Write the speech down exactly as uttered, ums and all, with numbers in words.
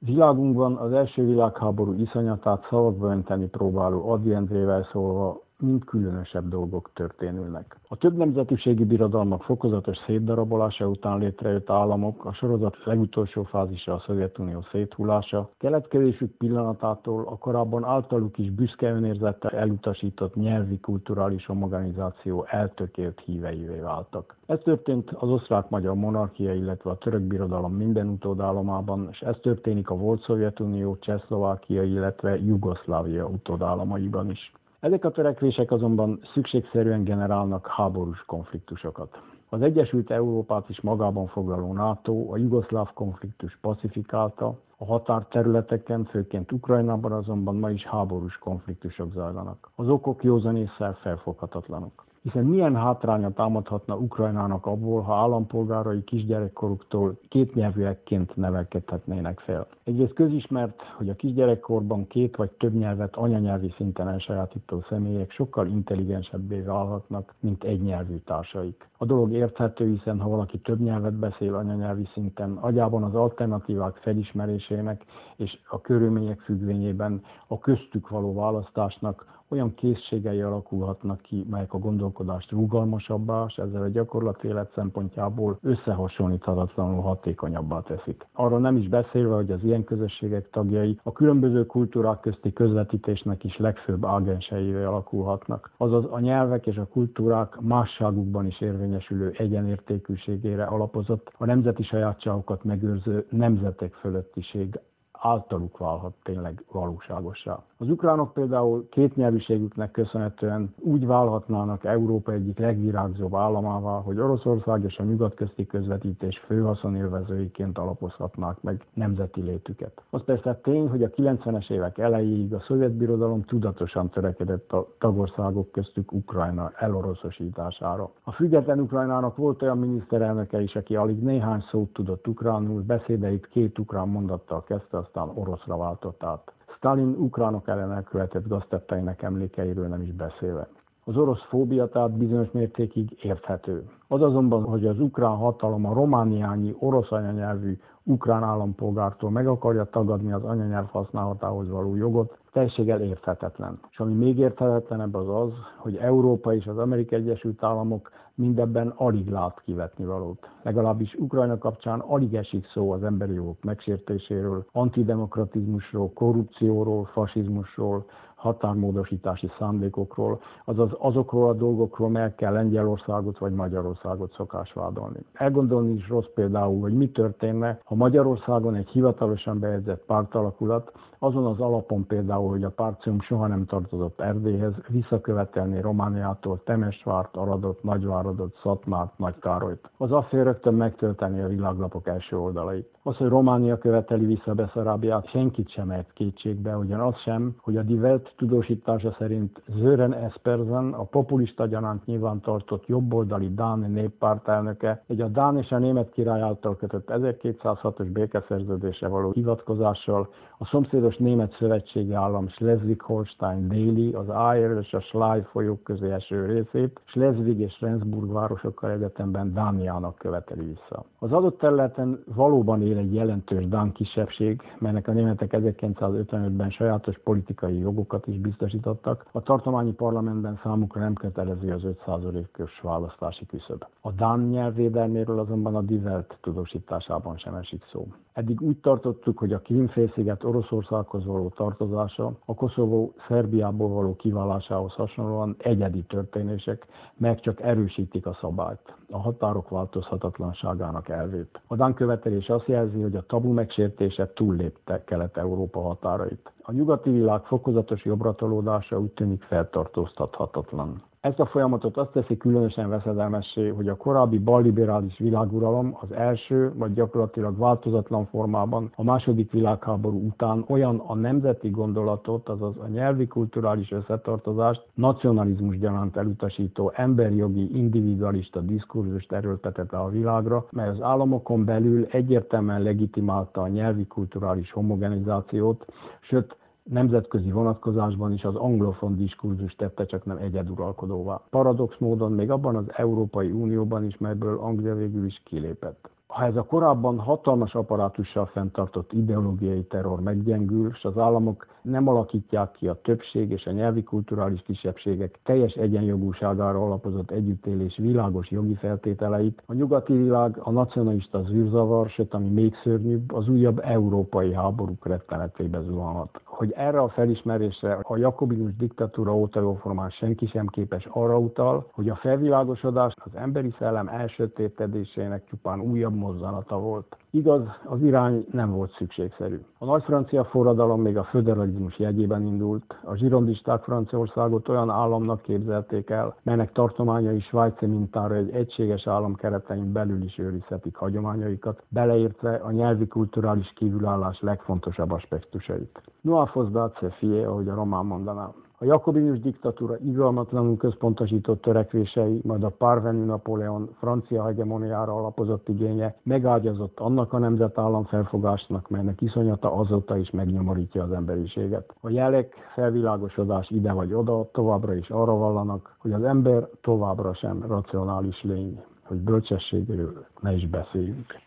Világunkban az első világháború iszonyatát szavakba önteni próbáló Ady Endrével szólva mind különösebb dolgok történülnek. A többnemzetiségi birodalmak fokozatos szétdarabolása után létrejött államok, a sorozat legutolsó fázisa a Szovjetunió széthullása, keletkezésük pillanatától a korábban általuk is büszke önérzettel elutasított nyelvi kulturális homogenizáció eltökélt híveivé váltak. Ez történt az osztrák-magyar monarchia, illetve a török birodalom minden utódállamában, és ez történik a volt Szovjetunió, Csehszlovákia, illetve Jugoszlávia utódállamaiban is. Ezek a törekvések azonban szükségszerűen generálnak háborús konfliktusokat. Az Egyesült Európát is magában foglaló NATO a jugoszláv konfliktus pacifikálta, a határterületeken, főként Ukrajnában azonban ma is háborús konfliktusok zajlanak. Az okok józan ésszel felfoghatatlanok. Hiszen milyen hátránya támadhatna Ukrajnának abból, ha állampolgárai kisgyerekkoruktól kétnyelvűekként nevelkedhetnének fel. Egyrészt közismert, hogy a kisgyerekkorban két vagy több nyelvet anyanyelvi szinten elsajátító személyek sokkal intelligensebbé válhatnak, mint egynyelvű társaik. A dolog érthető, hiszen ha valaki több nyelvet beszél anyanyelvi szinten, agyában az alternatívák felismerésének és a körülmények függvényében a köztük való választásnak olyan készségei alakulhatnak ki, melyek a gondolkodást rugalmasabbá, és ezzel a gyakorlati élet szempontjából összehasonlíthatatlanul hatékonyabbá teszik. Arról nem is beszélve, hogy az ilyen közösségek tagjai a különböző kultúrák közti közvetítésnek is legfőbb ágenseivé alakulhatnak. Azaz a nyelvek és a kultúrák másságukban is érvényesülő egyenértékűségére alapozott, a nemzeti sajátságokat megőrző nemzetek fölöttiség általuk válhat tényleg valóságossá. Az ukránok például kétnyelvűségüknek köszönhetően úgy válhatnának Európa egyik legvirágzóbb államává, hogy Oroszország és a nyugat közti közvetítés főhaszonélvezőiként alapozhatnák meg nemzeti létüket. Az persze tény, hogy a kilencvenes évek elejéig a szovjet birodalom tudatosan törekedett a tagországok köztük Ukrajna eloroszosítására. A független Ukrajnának volt olyan miniszterelnöke is, aki alig néhány szót tudott ukránul, beszédeit két ukrán mondattal kezdte, aztán oroszra váltott át. Sztálin ukránok ellen elkövetett gaztetteinek emlékeiről nem is beszélve. Az orosz fóbia tehát bizonyos mértékig érthető. Az azonban, hogy az ukrán hatalom a romániányi orosz anyanyelvű ukrán állampolgártól meg akarja tagadni az anyanyelv használatához való jogot, teljességgel érthetetlen. És ami még érthetetlenebb az az, hogy Európa és az Amerikai Egyesült Államok mindebben alig lát kivetni valót. Legalábbis Ukrajna kapcsán alig esik szó az emberi jogok megsértéséről, antidemokratizmusról, korrupcióról, fasizmusról, határmódosítási szándékokról, azaz azokról a dolgokról, melyekkel Lengyelországot vagy Magyarországot szokás vádolni. Elgondolni is rossz például, hogy mi történne, ha Magyarországon egy hivatalosan bejegyzett pártalakulat, azon az alapon például, hogy a pártcium soha nem tartozott Erdélyhez, visszakövetelni Romániától Temesvárt, Aradot, Nagyváradot, Szatmárt, Nagykárolyt. Az affér rögtön megtölteni a világlapok első oldalait. Az, hogy Románia követeli vissza Beszarábiát, senkit sem ejt kétségbe, ugyanaz sem, hogy a Die Welt tudósítása szerint Sören Espersen, a populista gyanánt nyilvántartott jobboldali dán néppárt elnöke, egy a dán és a német király által kötött ezerkétszázhatos békeszerződésre való hivatkozással a szomszédos német szövetségi állam Schleswig-Holstein déli, az Ahr és a Schlei folyók közé eső részét Schleswig és Rendsburg városokkal egyetemben Dániának követeli vissza. Az adott területen valóban él egy jelentős dán kisebbség, melynek a németek ezerkilencszázötvenötben sajátos politikai jogokat is biztosítottak, a tartományi parlamentben számukra nem kötelező az öt százalékos választási küszöb. A dán nyelv védelméről azonban a Die Welt tudósításában sem esik szó. Eddig úgy tartottuk, hogy a Krím-félsziget Oroszországhoz való tartozása, a Koszovó Szerbiából való kiválásához hasonlóan egyedi történések, meg csak erősítik a szabályt, a határok változhatatlanságának elvét. A dán követelés azt jelzi, hogy a tabu megsértése túllépte Kelet-Európa határait. A nyugati világ fokozatos jobbratolódása úgy tűnik feltartóztathatatlan. Ezt a folyamatot azt teszi különösen veszedelmessé, hogy a korábbi balliberális világuralom az első, vagy gyakorlatilag változatlan formában a második világháború után olyan a nemzeti gondolatot, azaz a nyelvi kulturális összetartozást, nacionalizmus gyanánt elutasító emberjogi individualista diskurzust erőltetette a világra, mely az államokon belül egyértelműen legitimálta a nyelvi kulturális homogenizációt, sőt, nemzetközi vonatkozásban is az anglofon diskurzus tette csak nem egyeduralkodóvá. Paradox módon még abban az Európai Unióban is, melyből Anglia végül is kilépett. Ha ez a korábban hatalmas apparátussal fenntartott ideológiai terror meggyengül, és az államok nem alakítják ki a többség és a nyelvi kulturális kisebbségek teljes egyenjogúságára alapozott együttélés világos jogi feltételeit, a nyugati világ a nacionalista zűrzavar, sőt, ami még szörnyűbb, az újabb európai háborúk rettenetébe zuhanhat. Hogy erre a felismerésre a jakobinus diktatúra óta jóformán senki sem képes, arra utal, hogy a felvilágosodás az emberi szellem elsötétedésének csupán újabb mozzanata volt. Igaz, az irány nem volt szükségszerű. A nagy francia forradalom még a föderalizmus jegyében indult, a zsirondisták Franciaországot olyan államnak képzelték el, melynek tartományai svájci mintára egy egységes állam keretein belül is őrizhetik hagyományaikat, beleértve a nyelvi kulturális kívülállás legfontosabb aspektusait. Noa fosdace fie, ahogy a román mondaná. A jakobinus diktatúra irgalmatlanul központosított törekvései, majd a parvenu Napóleon francia hegemoniára alapozott igénye megágyazott annak a nemzetállam felfogásnak, melynek iszonyata azóta is megnyomorítja az emberiséget. A jelek, felvilágosodás ide vagy oda továbbra is arra vallanak, hogy az ember továbbra sem racionális lény, hogy bölcsességről ne is beszéljünk.